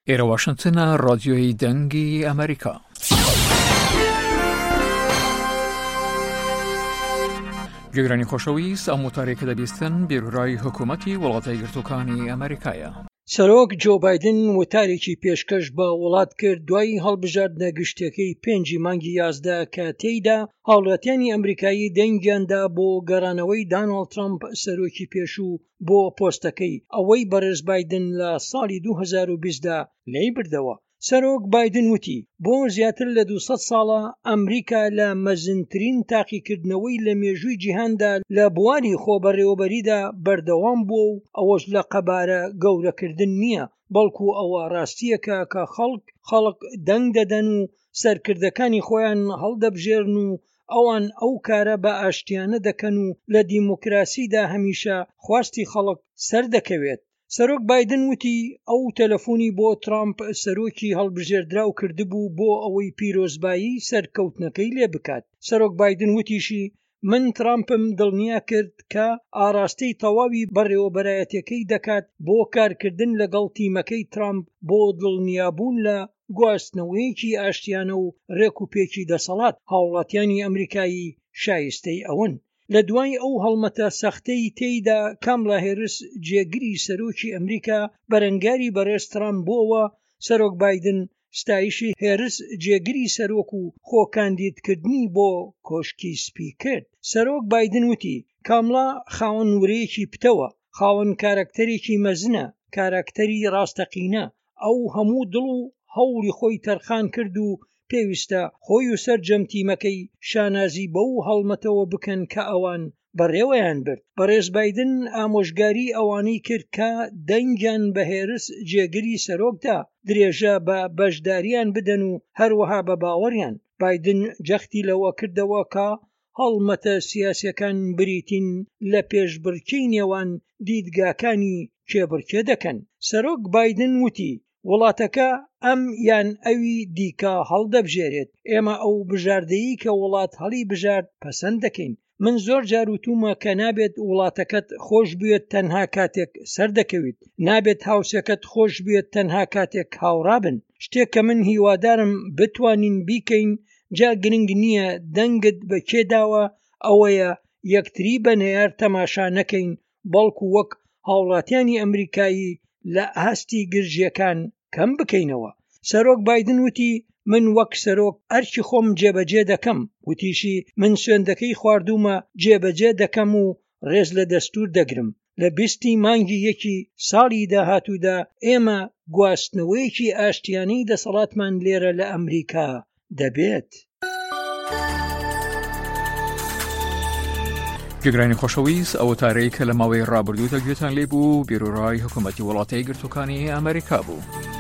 ئێرە واشنگتنە ڕادیۆی دەنگی ئەمریکا. گوێگرانی خۆشەویست، ئەم وتارێکە دەبیستن بیرۆرای حکوومەتی وڵاتە یەکگرتووەکانی ئەمریکایە. سەرۆک جۆ بایدن وتارێکی پێشکەش بە وڵات کرد دوای هەڵبژاردنە گشتەکەی 5 مانگی 11 کە تێیدا هاوڵاتیانی ئەمریکایی دەنگیاندا بۆ گەڕانەوەی داناڵد ترامپ سەرۆکی پێشوو بۆ پۆستەکەی ئەوەی بەڕێز بایدن لە ساڵی 2020دا لێی بردەوە. سەرۆک بایدن وتی بۆ زیاتر لە 200 ساڵە ئەمریکا لە مەزنترین تاقیکردنەوەی لە مێژووی جیهاندا لە بواری خۆبەڕێوەبەریدا بەردەوام بووە و ئەوەش لە قەبارە گەورەکردن نییە، بەڵکو ئەوە ڕاستیەکە کە خەڵک دەنگ دەدەن و سەرکردەکانی خۆیان هەڵدەبژێرن و ئەوان ئەو کارە بە ئاشتیانە دەکەن و لە دیموکراسیدا هەمیشە خواستی خەڵک سەردەکەوێت. سەرۆک بایدن وتی ئەو تەلەفۆنی بۆ ترامپ سەرۆکی هەڵبژێردراو کردبوو بۆ ئەوەی پیرۆزبایی سەرکەوتنەکەی لێ بکات. سەرۆک بایدن وتیشی من ترامپم دڵنیا کرد کە ئاراستەی تەواوی بەڕێوەبەرایەتەکەی دەکات بۆ کارکردن لەگەڵ تیمەکەی ترامپ بۆ دڵنیابوون لە گواستنەوەیەکی ئاشتیانە و ڕێکوپێکی دەسەڵات هاوڵاتیانی ئەمریکایی شایستەی ئەون. لە دوای ئەو هەڵمەتە سەختەی تێیدا کاملا هێرس جێگری سەرۆکی ئەمریکا بەرەنگاری بەڕێز ترامپ بووەوە، سەرۆک بایدن ستایشی هێرس جێگری سەرۆک و خۆکاندیدکردنی بۆ کۆشکی سپی کرد. سەرۆک بایدن وتی کاملا خاوەن ورەیەکی پتەوە، خاوەن کارکتەرێکی مەزنە، کارکتەری ڕاستەقینە، ئەو هەموو دڵ و هەوڵی خۆی تەرخان کرد و پێویستە خۆی و سەرجەم تیمەکەی شانازی بەو هەڵمەتەوە بکەن کە ئەوان بەڕێوەیان برد. بەڕێز بایدن ئامۆژگاری ئەوانەی کرد کە دەنگیان بە هێرس جێگری سەرۆکدا درێژە بە بەشداریان بدەن و هەروەها بە باوەڕیان. بایدن جەختی لەوە کردەوە کە هەڵمەتە سیاسیەکان بریتین لە پێشبڕکێی نێوان دیدگاکانی کێبڕکێ دەکەن. سەرۆک بایدن وتی وڵاتەکە ئەم یان ئەوی دیکە هەڵدەبژێرێت، ئێمە ئەو بژاردەیی کە وڵات هەڵی بژارد پەسەند دەکەین. من زۆر جار وتومە کە نابێت وڵاتەکەت خۆش بوێت تەنها کاتێک سەردەکەویت، نابێت هاوسەکەت خۆش بوێت تەنها کاتێک هاوڕابن. شتێک کە من هیوادارم بتوانین بیکەین جا گرنگ نییە دەنگت بە کێداوە ئەوەیە یەکتری بە نەیار تەماشا نەکەین، بەڵکو وەک هاوڵاتیانی ئەمریکایی لە ئاستی گرژیەکان کەم بکەینەوە. سەرۆک بایدن وتی من وەک سەرۆک ئەرکی خۆم جێبەجێ دەکەم، وتیشی من سوێندەکەی خواردومە جێبەجێ دەکەم و ڕێز لە دەستور دەگرم. لە 20 مانگی 1 ساڵی داهاتوودا ئێمە گواستنەوەیەکی ئاشتیانەی دەسەڵاتمان لێرە لە ئەمریکا دەبێت. گوێگرانی خۆشەویست، ئەو وتارەی کە لە ماوەی ڕابردوودا گوێتان لێبوو بیرۆرای حکوومەتی وڵاتە یەکگرتووەکانی ئەمریکا بوو.